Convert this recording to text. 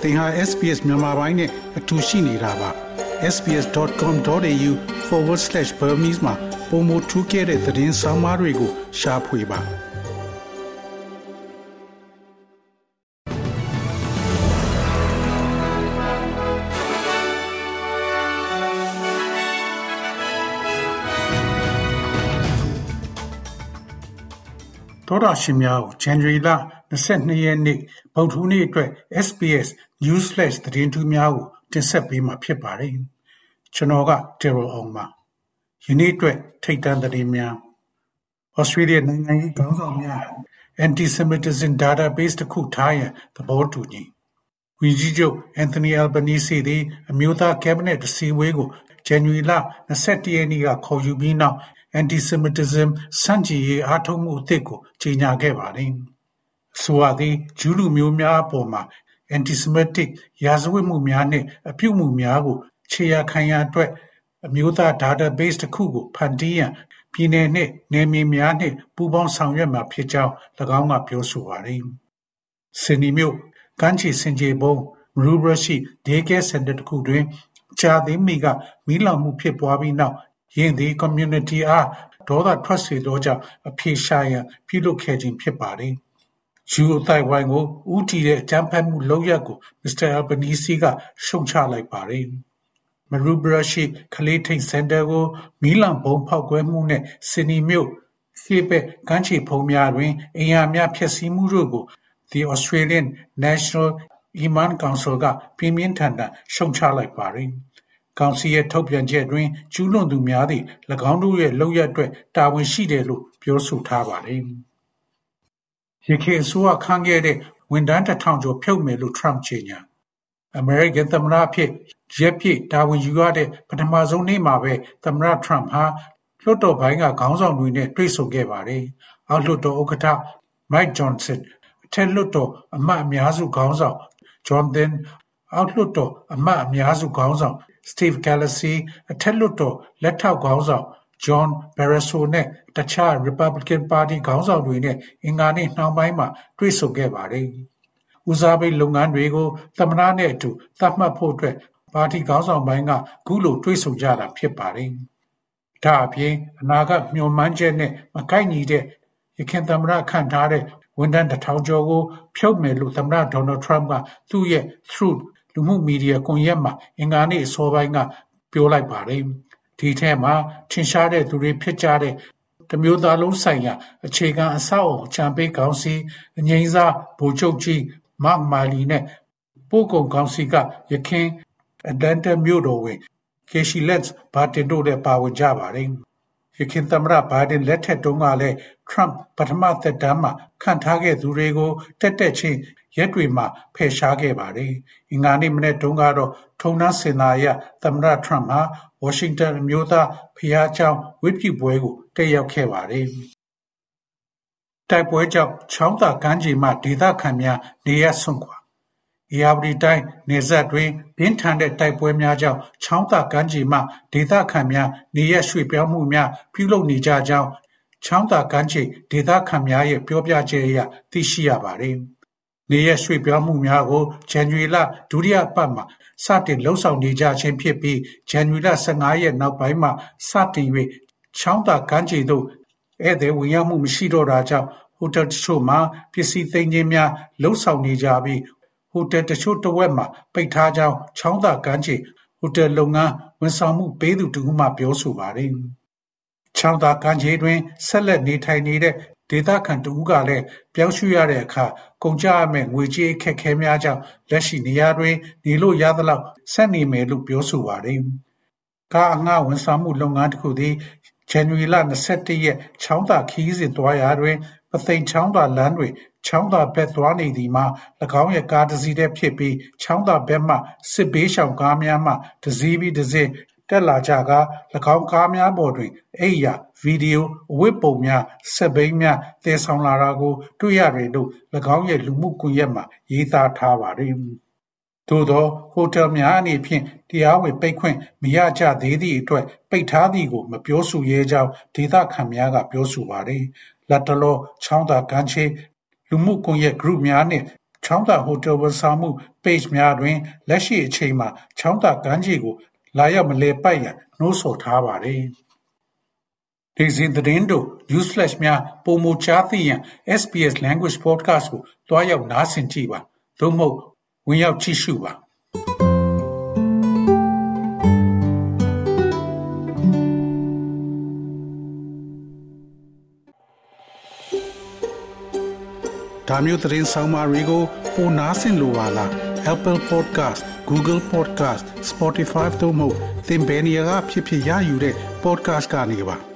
သင်ဟာ SPS မြန်မာပိုင်းနဲ့အတူရှိနေတာပါ sbs.com.au/Burmese မှာပုံမထူးခဲ့တဲ့သတင်းစာမားတွေကိုရှားဖွေပါတော်ရရှိများကို January လ22ရက်နေ့ဗုဒ္ဓဟူးနေ့အတွက် SBS News Flash သတင်းထူးများကိုတင်ဆက်ပေးမှာဖြစ်ပါတယ်။ကျွန်တော်က Daryl အောင်ပါ။ယနေ့အတွက်ထိပ်တန်းသတင်းများ Australia နိုင်ငံရေးခေါင်းဆောင်များ Anti-Semitism Database တစ်ခုထားရန်သဘောတူညီ။ဝန်ကြီးချုပ် Anthony Albanese သည်အမျိုးသားကက်ဘိနက်အစည်းအဝေးကို January လ21ရက်နေ့ကခေါ်ယူပြီးနောက်Anti-Semitism ဆန့်ကျင်ရေးအားထုတ်မှုအသစ်ကိုကြေညာခဲ့ပါတယ်။ဆိုပါသည်ဂျူးလူမျိုးများအပေါ်မှာ Anti-Semitic ရာဇဝတ်မှုများနှင့်အပြုအမူများကိုခြေရာခံရန်အတွက်အမျိုးသား database တစ်ခုကိုဖန်တီးရန်ပြည်내နှင့်နယ်မြေများနှင့်ပူးပေါင်းဆောင်ရွက်မှာဖြစ်ကြောင်း၎င်းကပြောဆိုပါတယ်။စင်နီမြို့ကမ်းခြေစင်ကြေဘုံ Maroubra ရှိ Daycare Center တစ်ခုတွင်ကြာသိမ်းမီကမီးလောင်မှုဖြစ်ပွားပြီးနောက်ယင်းသည် community အားဒေါသထွက်စေသောကြောင့်အဖြေရှာရန်ပြုလုပ်ခဲ့ခြင်းဖြစ်ပါတယ်။ဂျူးအသိုက်အဝိုင်းကိုဦးတည်တဲ့အကြမ်းဖက်မှုလုပ်ရပ်ကို Mr. Albanese ကရှုံချလိုက်ပါတယ်။ Maroubra ရှိကလေးထိန်စင်တာကိုမီးလောင်ဗုံးဖောက်ခွဲမှုနဲ့စင်နီမြို့ရှေ့ဘက်ကမ်းခြေဖုံးများတွင်အိမ်ယာများဖျက်ဆီးမှုတို့ကို The Australian National Imam Council ကပြင်းပြင်းထန်ထန်ရှုံချလိုက်ပါတယ်။ကောင်စီရဲ့ထုတ်ပြန်ချက်အတွင်းကျူးလွန်သူများသည့်၎င်းတို့ရဲ့လုပ်ရပ်အတွက်တာဝန်ရှိတယ်လို့ပြောဆိုထားပါတယ်။ယခင်အစိုးရခန့်ခဲ့တဲ့ဝန်ထမ်း1000ကျော်ဖြုတ်မယ်လို့ Trump ကြေညာ။ American သမ္မတအဖြစ်ရက်ပြည့်တာဝန်ယူရတဲ့ပထမဆုံးနေ့မှာပဲသမ္မတ Trump ဟာလွှတ်တော်ပိုင်းကခေါင်းဆောင်တွေနဲ့တွေ့ဆုံခဲ့ပါတယ်။အောက်လွှတ်တော်ဥက္ကဋ္ဌ Mike Johnson အထက်လွှတ်တော်အမတ်အများစုခေါင်းဆောင် John Thune အောက်လွှတ်တော်အမတ်အများစုခေါင်းဆောင်Steve Scalise အထက်လွှတ်တော်လက်ထောက်ခေါင်းဆောင် John Barrasso နဲ့တခြား Republican ပါတီခေါင်းဆောင်တွေနဲ့အင်္ဂါနေ့နှောင်းပိုင်းမှာတွေ့ဆုံခဲ့ပါတယ်။ဦးစားပေးလုပ်ငန်းတွေကိုသမ္မတနဲ့အတူသတ်မှတ်ဖို့အတွက်ပါတီခေါင်းဆောင်ပိုင်းကခုလိုတွေ့ဆုံကြတာဖြစ်ပါတယ်။ဒါအပြင်အနာဂတ်မျှော်မှန်းချက်နဲ့မကိုက်ညီတဲ့ရခိုင်သမ္မတခန့်ထားတဲ့ဝန်ထမ်း1000ကျော်ကိုဖြုတ်မယ်လို့သမ္မတ Donald Trump ကသူ့ရဲ့ Truthလူမှုမီဒီယာကွန်ရက်မှာအင်္ဂါနေ့အစောပိုင်းကပြောလိုက်ပါတယ်။ဒီထဲမှာထင်ရှားတဲ့သူတွေဖြစ်ကြတဲ့တမျိုးသားလုံးဆိုင်ရာအခြေခံအဆောက်အအုံချန်ပေးကောင်စီအငိမ့်စားဗိုလ်ချုပ်ကြီး Mark Milley နဲ့ပို့ကုန်ကောင်စီကယခင် Atlanta မြို့တော်ဝင် Keisha Lance Bottoms တို့လည်းပါဝင်ကြပါတယ်။ယခင်သမ္မတဘိုင်ဒန်လက်ထက်တုန်းကလည်း Trump ပထမသက်တမ်းမှာခန့်ထားခဲ့သူတွေကိုတက်ချင်းရက်တွေမှာဖယ်ရှားခဲ့ပါတယ်။အင်္ဂါနေ့မနေ့တုန်းကတော့ထုံနှန်းစင်သာအရသမ္မတ Trump ဟာဝါရှင်တန်အမျိုးသားဘုရားကျောင်းဝတ်ပြုပွဲကိုတက်ရောက်ခဲ့ပါတယ်။တိုက်ပွဲကြောင့်ချောင်းသာကမ်းခြေမှဒေသခံများနေရပ်စွန့်ခွာဧရာဝတီတိုင်းနယ်စပ်တွင်ပြင်းထန်တဲ့တိုက်ပွဲများကြောင့်ချောင်းသာကမ်းခြေမှဒေသခံများနေရပ်ရွှေ့ပြောင်းမှုများပြုလုပ်နေကြကြောင်းချောင်းသာကမ်းခြေဒေသခံများရဲ့ပြောပြချက်အရသိရှိရပါတယ်။နေရရွှေ့ပြောင်းမှုများကိုဇန်နဝါရီလဒုတိယပတ်မှာစတင်လှုပ်ဆောင်နေကြခြင်းဖြစ်ပြီးဇန်နဝါရီလ15ရက်နောက်ပိုင်းမှာစတင်၍ချောင်းသာကမ်းခြေသို့ဧည့်သည်ဝင်ရောက်မှုမရှိတော့တာကြောင့်ဟိုတယ်တချို့မှာပစ္စည်းသိမ်းခြင်းများလှုပ်ဆောင်နေကြပြီးဟိုတယ်တချို့တစ်ဝက်မှာပိတ်ထားကြောင်းချောင်းသာကမ်းခြေဟိုတယ်လုပ်ငန်းဝန်ဆောင်မှုပေးသူတစ်ဦးမှပြောဆိုပါတယ်။ချောင်းသာကမ်းခြေတွင်ဆက်လက်နေထိုင်နေတဲ့ဒေသခံတဦးကလည်းပြောင်းရွှေ့ရတဲ့အခါကုန်ကျရမယ့်ငွေကြေးအခက်အခဲများကြောင့်လက်ရှိနေရာတွင်နေလို့ရသလောက်ဆက်နေမယ်လို့ပြောဆိုပါတယ်။ကားအငှားဝန်ဆောင်မှုလုပ်ငန်းတစ်ခုသည်ဇန်နဝါရီလ21ရက်ချောင်းသာခီးစဉ်သွားရာတွင်ပသိမ်ချောင်းသာလမ်းတွင်ချောင်းသာဘက်သွားနေသည်မှာ၎င်းရဲ့ကားတစ်စီးတည်းဖြစ်ပြီးချောင်းသာဘက်မှစစ်ဘေးရှောင်ကားများမှတစ်စီးပြီးတစ်စင်းတက်လာကြက၎င်းကားများပေါ်တွင်အိယာဗီဒီယိုအဝတ်ပုံများစက်ဘိန်းများတည်ဆောင်လာတာကိုတွေ့ရတယ်လို့၎င်းရဲ့လူမှုကွန်ရက်မှာရေးသားထားပါတယ်။သို့သောဟိုတယ်များအနေဖြင့်တရားဝင်ပိတ်ခွင့်မရကြသေးသည့်အတွက်ပိတ်ထားသည်ကိုမပြောဆိုရဲကြောင်းဒေသခံများကပြောဆိုပါတယ်။လတ်တလောချောင်းသာကမ်းခြေလူမှုကွန်ရက် group များနှင့်ချောင်းသာဟိုတယ်ဝန်ဆောင်မှု page များတွင်လက်ရှိအချိန်မှာချောင်းသာကမ်းခြေကိုလာရောက်မလဲပိုက်ရန်နှိုးဆော်ထားပါတယ်။ဒီစဉ်သတင်းတို့ news flash များပုံမချသိရန် SBS Language Podcast ကိုတွားရောက်နားဆင်ကြည့်ပါ။သို့မဟုတ်ဝင်ရောက်ကြည့်ရှုပါဒါမျိုးသတင်းဆောင်မတွေကိုပိုနားဆင်လိုပါလား Apple Podcast Google Podcast Spotify တို့မှာသင်ပင်ရာဖြစ်ဖြစ်ရယူတဲ့ podcast ကနေပါ